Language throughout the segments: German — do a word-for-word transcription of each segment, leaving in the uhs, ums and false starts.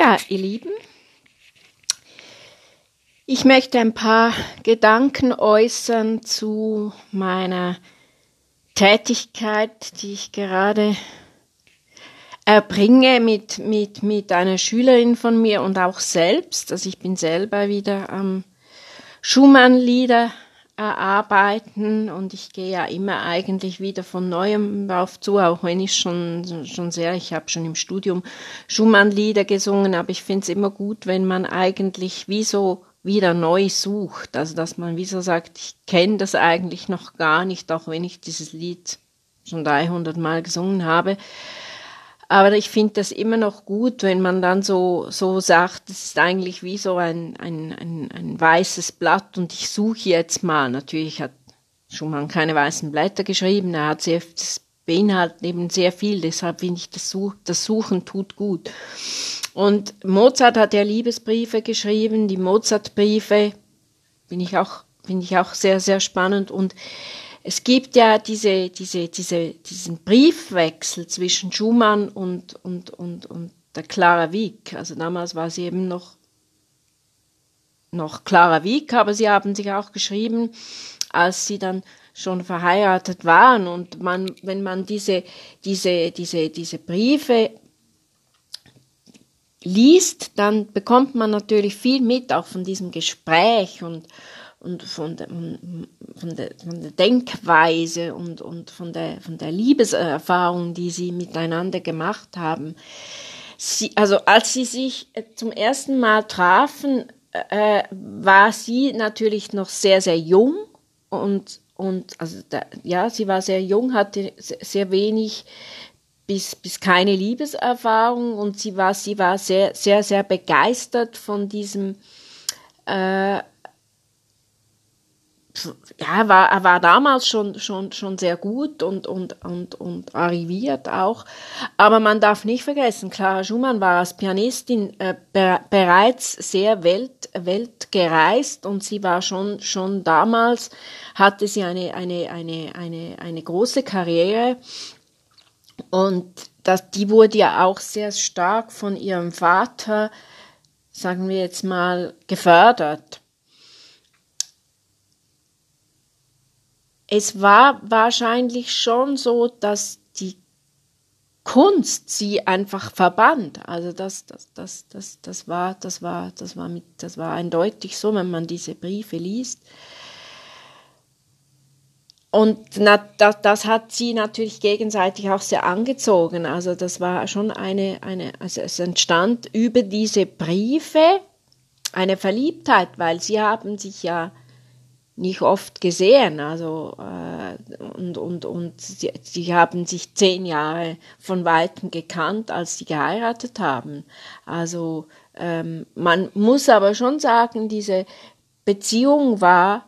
Ja, ihr Lieben, ich möchte ein paar Gedanken äußern zu meiner Tätigkeit, die ich gerade erbringe mit, mit, mit einer Schülerin von mir und auch selbst. Also ich bin selber wieder am Schumann-Lieder erarbeiten und ich gehe ja immer eigentlich wieder von Neuem drauf zu, auch wenn ich schon, schon sehr, ich habe schon im Studium Schumann-Lieder gesungen, aber ich finde es immer gut, wenn man eigentlich wie so wieder neu sucht, also dass man wie so sagt, ich kenne das eigentlich noch gar nicht, auch wenn ich dieses Lied schon dreihundert Mal gesungen habe. Aber ich finde das immer noch gut, wenn man dann so, so sagt, es ist eigentlich wie so ein, ein, ein, ein weißes Blatt und ich suche jetzt mal. Natürlich hat Schumann keine weißen Blätter geschrieben, er hat sehr, das beinhaltet eben sehr viel, deshalb finde ich, das, Such, das Suchen tut gut. Und Mozart hat ja Liebesbriefe geschrieben, die Mozartbriefe bin ich auch, finde ich auch sehr, sehr spannend und es gibt ja diese, diese, diese, diesen Briefwechsel zwischen Schumann und, und, und, und der Clara Wieck. Also damals war sie eben noch, noch Clara Wieck, aber sie haben sich auch geschrieben, als sie dann schon verheiratet waren. Und man, wenn man diese, diese, diese, diese Briefe liest, dann bekommt man natürlich viel mit, auch von diesem Gespräch und und von der, von der, von der Denkweise und, und von der, von der Liebeserfahrung, die sie miteinander gemacht haben. Sie, also als sie sich zum ersten Mal trafen, äh, war sie natürlich noch sehr, sehr jung und, und also da, ja, sie war sehr jung, hatte sehr wenig bis, bis keine Liebeserfahrung und sie war, sie war sehr, sehr, sehr begeistert von diesem äh, ja, war, er war damals schon, schon, schon sehr gut und, und, und, und arriviert auch. Aber man darf nicht vergessen, Clara Schumann war als Pianistin äh, be- bereits sehr welt, weltgereist und sie war schon, schon damals, hatte sie eine, eine, eine, eine, eine große Karriere und das, die wurde ja auch sehr stark von ihrem Vater, sagen wir jetzt mal, gefördert. Es war wahrscheinlich schon so, dass die Kunst sie einfach verband. Also das, das, das, das, das war, das war, das war mit, das war eindeutig so, wenn man diese Briefe liest. Und na, das, das hat sie natürlich gegenseitig auch sehr angezogen. Also das war schon eine, eine, also es entstand über diese Briefe eine Verliebtheit, weil sie haben sich ja nicht oft gesehen, also äh, und und und sie, sie haben sich zehn Jahre von weitem gekannt, als sie geheiratet haben. Also ähm, man muss aber schon sagen, diese Beziehung war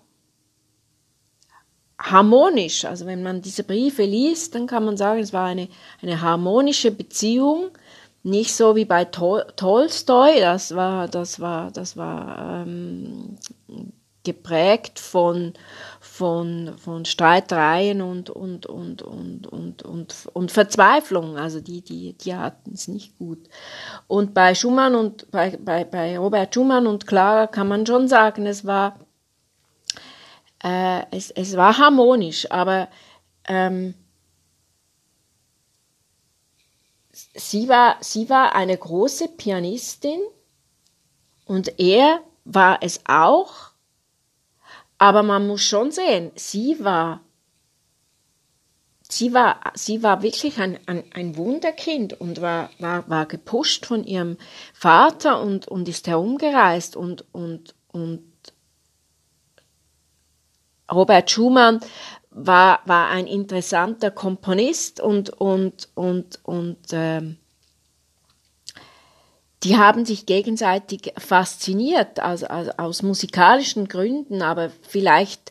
harmonisch. Also wenn man diese Briefe liest, dann kann man sagen, es war eine eine harmonische Beziehung, nicht so wie bei Tol- Tolstoi. Das war das war das war ähm, geprägt von, von, von Streitereien und, und, und, und, und, und, und Verzweiflung. Also die, die, die hatten es nicht gut. Und bei Schumann und bei, bei, bei Robert Schumann und Clara kann man schon sagen, es war, äh, es, es war harmonisch, aber ähm, sie war, sie war eine große Pianistin und er war es auch. Aber man muss schon sehen, sie war, sie war, sie war wirklich ein, ein, ein Wunderkind und war, war, war gepusht von ihrem Vater und, und ist herumgereist und, und, und Robert Schumann war, war ein interessanter Komponist und, und, und, und, ähm, die haben sich gegenseitig fasziniert, also, also aus musikalischen Gründen, aber vielleicht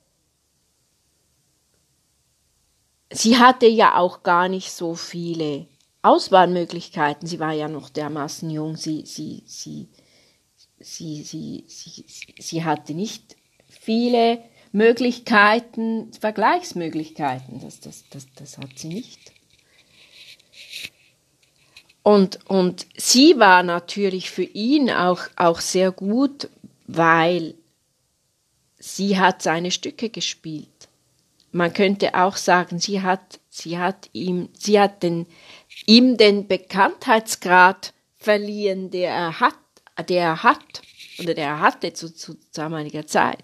sie hatte ja auch gar nicht so viele Auswahlmöglichkeiten. Sie war ja noch dermaßen jung. Sie, sie, sie, sie, sie, sie, sie hatte nicht viele Möglichkeiten, Vergleichsmöglichkeiten. Das, das, das, das hat sie nicht. Und, und sie war natürlich für ihn auch, auch sehr gut, weil sie hat seine Stücke gespielt. Man könnte auch sagen, sie hat, sie hat ihm, sie hat den, ihm den Bekanntheitsgrad verliehen, der er hat, der er hat, oder der er hatte zu, zu damaliger Zeit.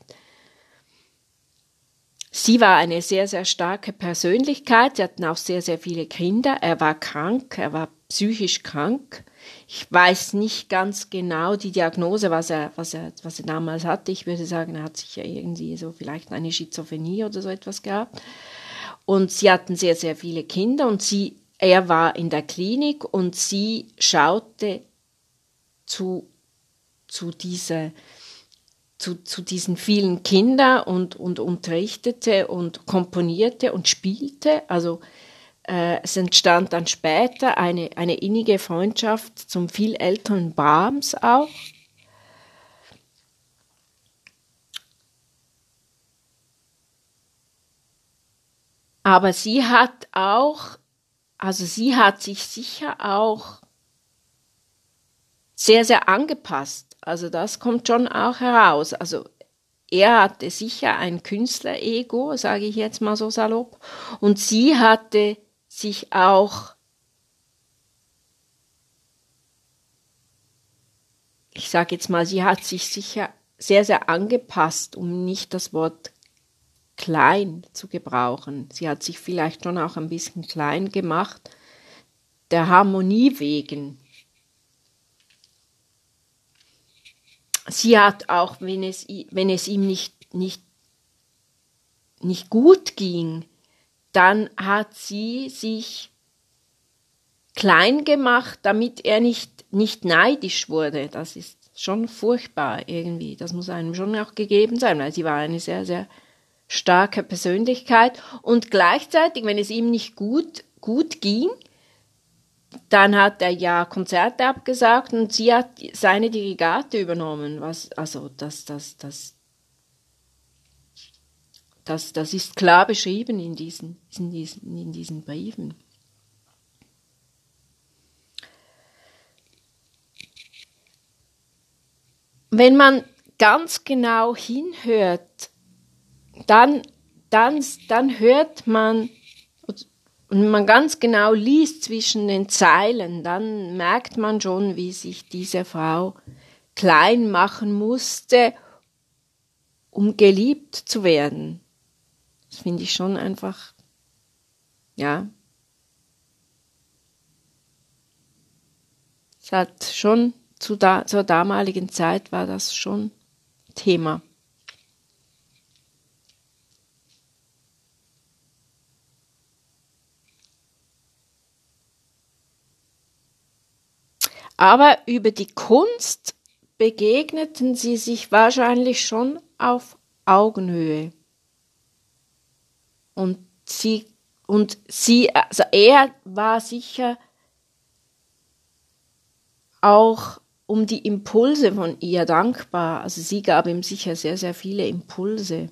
Sie war eine sehr, sehr starke Persönlichkeit. Sie hatten auch sehr, sehr viele Kinder. Er war krank, er war psychisch krank. Ich weiß nicht ganz genau die Diagnose, was er, was er, was er damals hatte. Ich würde sagen, er hat sicher irgendwie so vielleicht eine Schizophrenie oder so etwas gehabt. Und sie hatten sehr, sehr viele Kinder und sie, er war in der Klinik und sie schaute zu, zu dieser Zu, zu diesen vielen Kindern und, und unterrichtete und komponierte und spielte. Also äh, es entstand dann später eine, eine innige Freundschaft zum viel älteren Brahms auch. Aber sie hat auch, also sie hat sich sicher auch sehr, sehr angepasst. Also das kommt schon auch heraus. Also er hatte sicher ein Künstlerego, sage ich jetzt mal so salopp, und sie hatte sich auch, ich sage jetzt mal, sie hat sich sicher sehr, sehr angepasst, um nicht das Wort klein zu gebrauchen. Sie hat sich vielleicht schon auch ein bisschen klein gemacht, der Harmonie wegen. Sie hat auch, wenn es, wenn es ihm nicht, nicht, nicht gut ging, dann hat sie sich klein gemacht, damit er nicht, nicht neidisch wurde. Das ist schon furchtbar irgendwie. Das muss einem schon auch gegeben sein, weil sie war eine sehr, sehr starke Persönlichkeit. Und gleichzeitig, wenn es ihm nicht gut, gut ging, dann hat er ja Konzerte abgesagt und sie hat seine Dirigate übernommen. Was, also das, das, das, das, das ist klar beschrieben in diesen, in diesen, in diesen Briefen. Wenn man ganz genau hinhört, dann, dann, dann hört man, und wenn man ganz genau liest zwischen den Zeilen, dann merkt man schon, wie sich diese Frau klein machen musste, um geliebt zu werden. Das finde ich schon einfach, ja. Es hat schon, zu da, zur damaligen Zeit war das schon Thema. Aber über die Kunst begegneten sie sich wahrscheinlich schon auf Augenhöhe. Und sie, und sie, also er war sicher auch um die Impulse von ihr dankbar. Also sie gab ihm sicher sehr, sehr viele Impulse.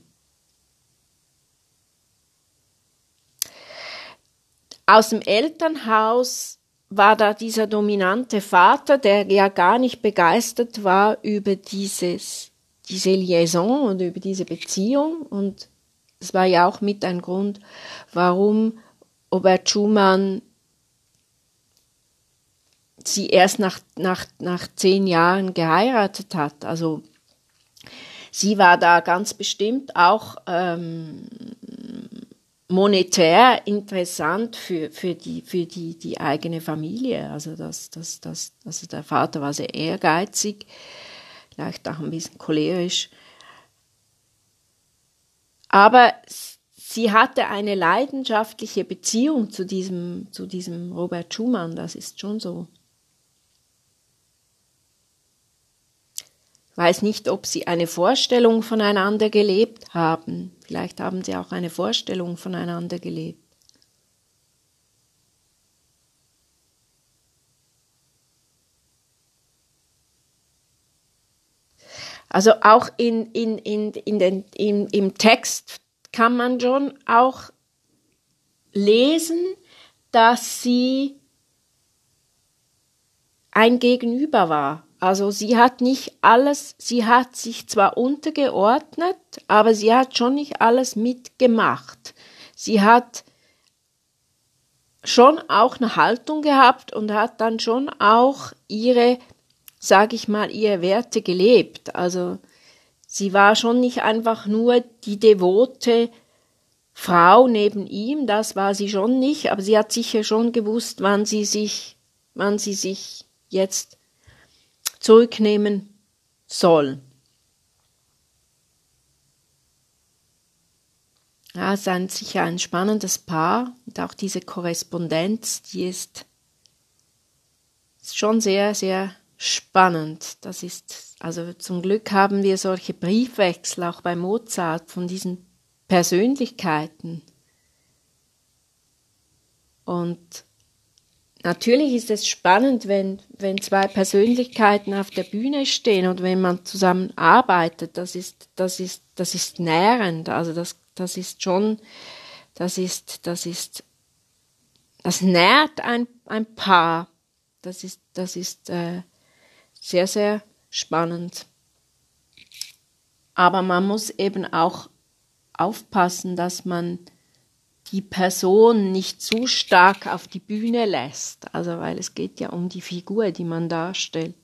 Aus dem Elternhaus war da dieser dominante Vater, der ja gar nicht begeistert war über dieses, diese Liaison und über diese Beziehung. Und es war ja auch mit ein Grund, warum Robert Schumann sie erst nach, nach, nach zehn Jahren geheiratet hat. Also sie war da ganz bestimmt auch ähm, monetär interessant für, für, die, für die, die eigene Familie. Also, das, das, das, also der Vater war sehr ehrgeizig, vielleicht auch ein bisschen cholerisch. Aber sie hatte eine leidenschaftliche Beziehung zu diesem, zu diesem Robert Schumann, das ist schon so. Ich weiß nicht, ob sie eine Vorstellung voneinander gelebt haben. Vielleicht haben sie auch eine Vorstellung voneinander gelebt. Also auch in, in, in, in den, in, im Text kann man schon auch lesen, dass sie ein Gegenüber war. Also sie hat nicht alles, sie hat sich zwar untergeordnet, aber sie hat schon nicht alles mitgemacht. Sie hat schon auch eine Haltung gehabt und hat dann schon auch ihre, sage ich mal, ihre Werte gelebt. Also sie war schon nicht einfach nur die devote Frau neben ihm, das war sie schon nicht, aber sie hat sicher schon gewusst, wann sie sich, wann sie sich jetzt zurücknehmen soll. Ja, es ist ein, sicher ein spannendes Paar und auch diese Korrespondenz, die ist, ist schon sehr, sehr spannend. Das ist, also zum Glück haben wir solche Briefwechsel auch bei Mozart von diesen Persönlichkeiten. Und natürlich ist es spannend, wenn, wenn zwei Persönlichkeiten auf der Bühne stehen und wenn man zusammen arbeitet, das ist, das ist, das ist nährend, also das, das ist schon, das ist, das ist, das nährt ein, ein Paar, das ist, das ist äh, sehr, sehr spannend. Aber man muss eben auch aufpassen, dass man die Person nicht zu stark auf die Bühne lässt, also weil es geht ja um die Figur, die man darstellt.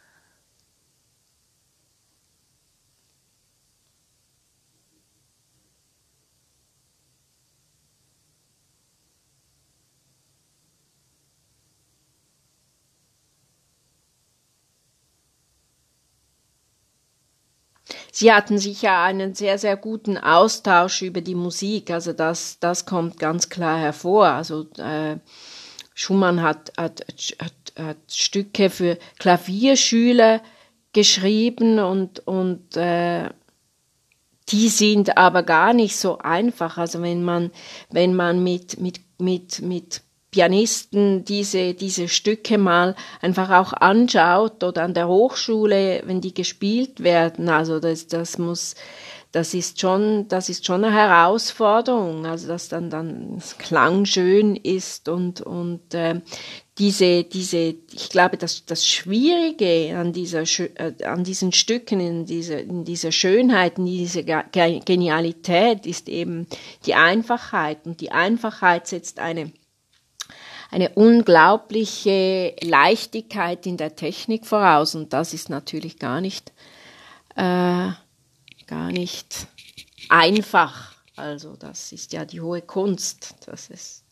Sie hatten sicher einen sehr, sehr guten Austausch über die Musik, also das, das kommt ganz klar hervor. Also äh, Schumann hat, hat, hat, hat Stücke für Klavierschüler geschrieben und, und äh, die sind aber gar nicht so einfach. Also wenn man, wenn man mit, mit, mit, mit Pianisten diese, diese Stücke mal einfach auch anschaut oder an der Hochschule, wenn die gespielt werden, also das, das muss, das ist schon, das ist schon eine Herausforderung, also dass dann, dann das Klang schön ist und, und, äh, diese, diese, ich glaube, das, das Schwierige an dieser, äh, an diesen Stücken, in dieser, in dieser Schönheit, in dieser Genialität ist eben die Einfachheit und die Einfachheit setzt eine eine unglaubliche Leichtigkeit in der Technik voraus und das ist natürlich gar nicht, äh, gar nicht einfach. Also das ist ja die hohe Kunst, dass es,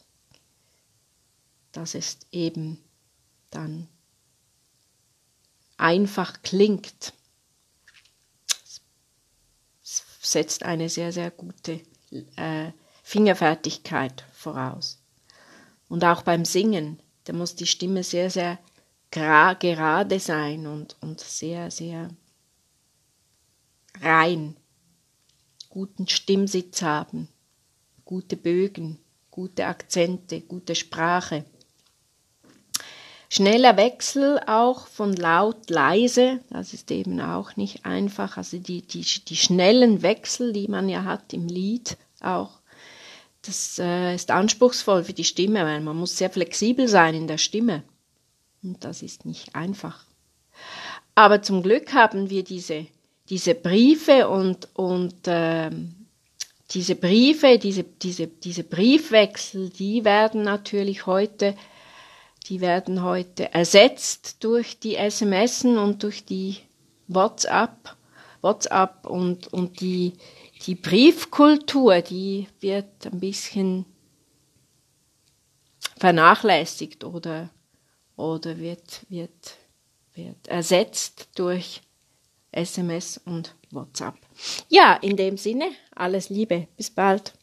dass es eben dann einfach klingt. Es setzt eine sehr, sehr gute äh, Fingerfertigkeit voraus. Und auch beim Singen, da muss die Stimme sehr, sehr gra- gerade sein und, und sehr, sehr rein. Guten Stimmsitz haben, gute Bögen, gute Akzente, gute Sprache. Schneller Wechsel auch von laut, leise, das ist eben auch nicht einfach. Also die, die, die schnellen Wechsel, die man ja hat im Lied auch. Das äh, ist anspruchsvoll für die Stimme, weil man muss sehr flexibel sein in der Stimme. Und das ist nicht einfach. Aber zum Glück haben wir diese, diese Briefe und, und äh, diese Briefe, diese, diese, diese Briefwechsel, die werden natürlich heute, die werden heute ersetzt durch die S M S und durch die WhatsApp, WhatsApp und, und die Die Briefkultur, die wird ein bisschen vernachlässigt oder, oder wird, wird, wird ersetzt durch S M S und WhatsApp. Ja, in dem Sinne, alles Liebe, bis bald.